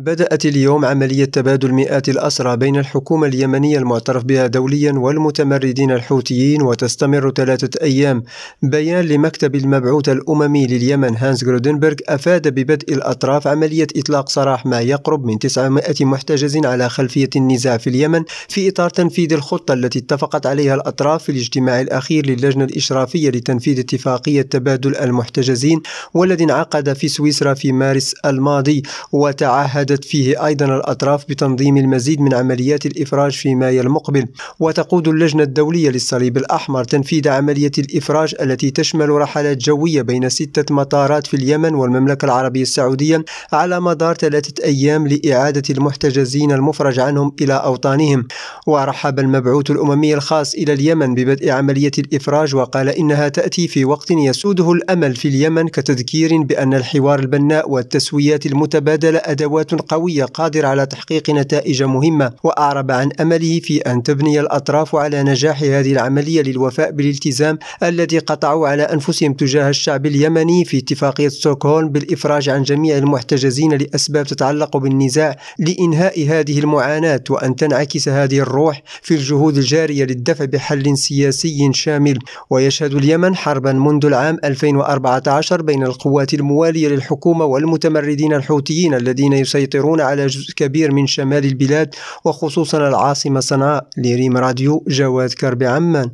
بدأت اليوم عملية تبادل مئات الأسرى بين الحكومة اليمنية المعترف بها دوليا والمتمردين الحوثيين، وتستمر 3 أيام. بيان لمكتب المبعوث الأممي لليمن هانس غرودنبرغ أفاد ببدء الأطراف عملية إطلاق سراح ما يقرب من 900 محتجز على خلفية النزاع في اليمن، في إطار تنفيذ الخطة التي اتفقت عليها الأطراف في الاجتماع الأخير للجنة الإشرافية لتنفيذ اتفاقية تبادل المحتجزين، والذي انعقد في سويسرا في مارس الماضي. وتعهدت فيه أيضا الأطراف بتنظيم المزيد من عمليات الإفراج في مايو المقبل. وتقود اللجنة الدولية للصليب الأحمر تنفيذ عملية الإفراج التي تشمل رحلات جوية بين 6 مطارات في اليمن والمملكة العربية السعودية على مدار 3 أيام لإعادة المحتجزين المفرج عنهم إلى أوطانهم. ورحب المبعوث الأممي الخاص إلى اليمن ببدء عملية الإفراج، وقال إنها تأتي في وقت يسوده الأمل في اليمن، كتذكير بأن الحوار البناء والتسويات المتبادلة أدوات قوية قادرة على تحقيق نتائج مهمة. وأعرب عن أمله في أن تبني الأطراف على نجاح هذه العملية للوفاء بالالتزام الذي قطعوا على أنفسهم تجاه الشعب اليمني في اتفاقية ستوكهولم بالإفراج عن جميع المحتجزين لأسباب تتعلق بالنزاع لإنهاء هذه المعاناة، وأن تنعكس هذه الروح في الجهود الجارية للدفع بحل سياسي شامل. ويشهد اليمن حربا منذ العام 2014 بين القوات الموالية للحكومة والمتمردين الحوثيين الذين يسيطرون على جزء كبير من شمال البلاد، وخصوصا العاصمة صنعاء. لريم راديو، جواد كربي، عمان.